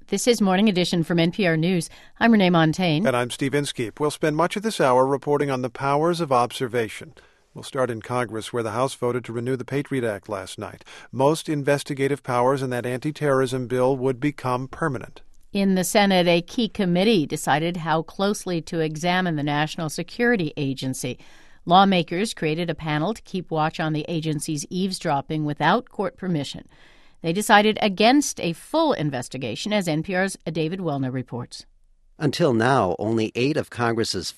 This is Morning Edition from NPR News. I'm Renee Montagne. And I'm Steve Inskeep. We'll spend much of this hour reporting on the powers of observation. We'll start in Congress, where the House voted to renew the Patriot Act last night. Most investigative powers in that anti-terrorism bill would become permanent. In the Senate, a key committee decided how closely to examine the National Security Agency. Lawmakers created a panel to keep watch on the agency's eavesdropping without court permission. They decided against a full investigation, as NPR's David Welner reports. Until now, only 8 of Congress's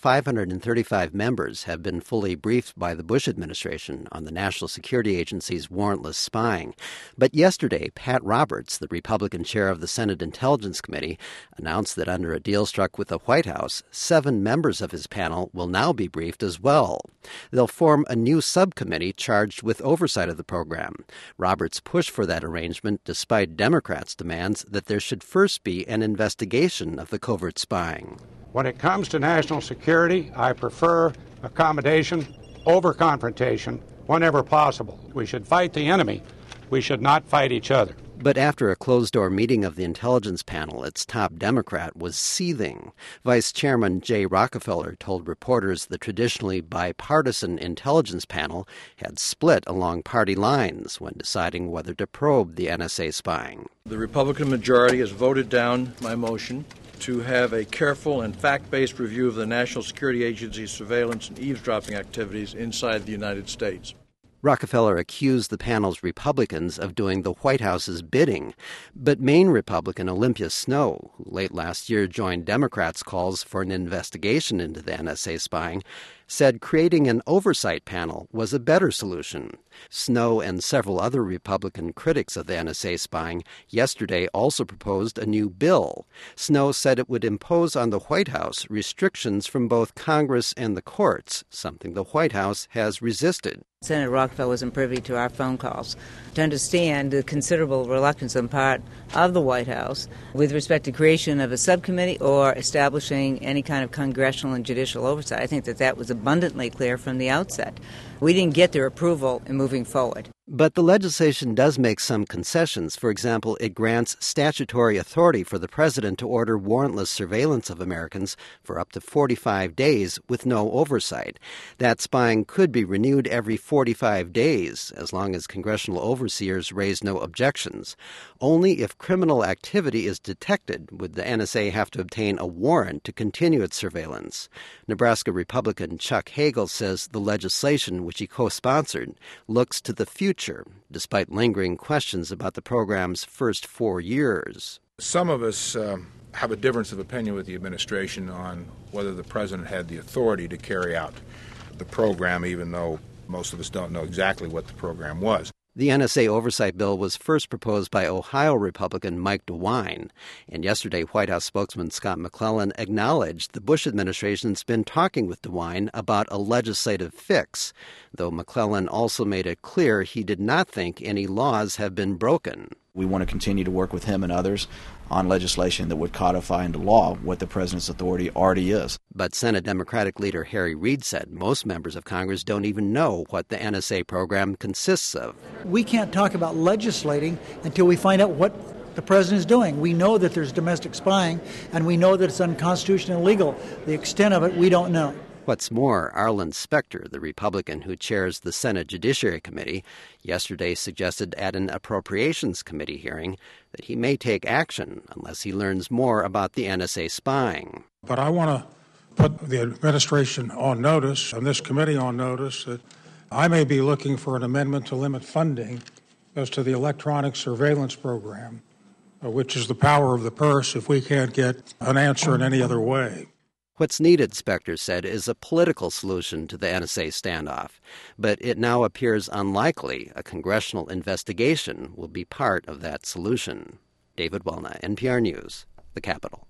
535 members have been fully briefed by the Bush administration on the National Security Agency's warrantless spying. But yesterday, Pat Roberts, the Republican chair of the Senate Intelligence Committee, announced that under a deal struck with the White House, 7 members of his panel will now be briefed as well. They'll form a new subcommittee charged with oversight of the program. Roberts pushed for that arrangement despite Democrats' demands that there should first be an investigation of the covert spying. When it comes to national security, I prefer accommodation over confrontation whenever possible. We should fight the enemy. We should not fight each other. But after a closed-door meeting of the intelligence panel, its top Democrat was seething. Vice Chairman Jay Rockefeller told reporters the traditionally bipartisan intelligence panel had split along party lines when deciding whether to probe the NSA spying. The Republican majority has voted down my motion to have a careful and fact-based review of the National Security Agency's surveillance and eavesdropping activities inside the United States. Rockefeller accused the panel's Republicans of doing the White House's bidding. But Maine Republican Olympia Snowe, who late last year joined Democrats' calls for an investigation into the NSA spying, said creating an oversight panel was a better solution. Snowe and several other Republican critics of the NSA spying yesterday also proposed a new bill. Snowe said it would impose on the White House restrictions from both Congress and the courts, something the White House has resisted. Senator Rockefeller wasn't privy to our phone calls to understand the considerable reluctance on part of the White House with respect to creation of a subcommittee or establishing any kind of congressional and judicial oversight. I think that was abundantly clear from the outset. We didn't get their approval in moving forward. But the legislation does make some concessions. For example, it grants statutory authority for the president to order warrantless surveillance of Americans for up to 45 days with no oversight. That spying could be renewed every 45 days, as long as congressional overseers raise no objections. Only if criminal activity is detected would the NSA have to obtain a warrant to continue its surveillance. Nebraska Republican Chuck Hagel says the legislation, which he co-sponsored, looks to the future, despite lingering questions about the program's first 4 years. Some of us have a difference of opinion with the administration on whether the president had the authority to carry out the program, even though most of us don't know exactly what the program was. The NSA oversight bill was first proposed by Ohio Republican Mike DeWine, and yesterday White House spokesman Scott McClellan acknowledged the Bush administration's been talking with DeWine about a legislative fix, though McClellan also made it clear he did not think any laws have been broken. We want to continue to work with him and others on legislation that would codify into law what the president's authority already is. But Senate Democratic leader Harry Reid said most members of Congress don't even know what the NSA program consists of. We can't talk about legislating until we find out what the president is doing. We know that there's domestic spying, and we know that it's unconstitutional and illegal. The extent of it, we don't know. What's more, Arlen Specter, the Republican who chairs the Senate Judiciary Committee, yesterday suggested at an Appropriations Committee hearing that he may take action unless he learns more about the NSA spying. But I want to put the administration on notice, and this committee on notice, that I may be looking for an amendment to limit funding as to the electronic surveillance program, which is the power of the purse if we can't get an answer in any other way. What's needed, Specter said, is a political solution to the NSA standoff. But it now appears unlikely a congressional investigation will be part of that solution. David Welner, NPR News, the Capitol.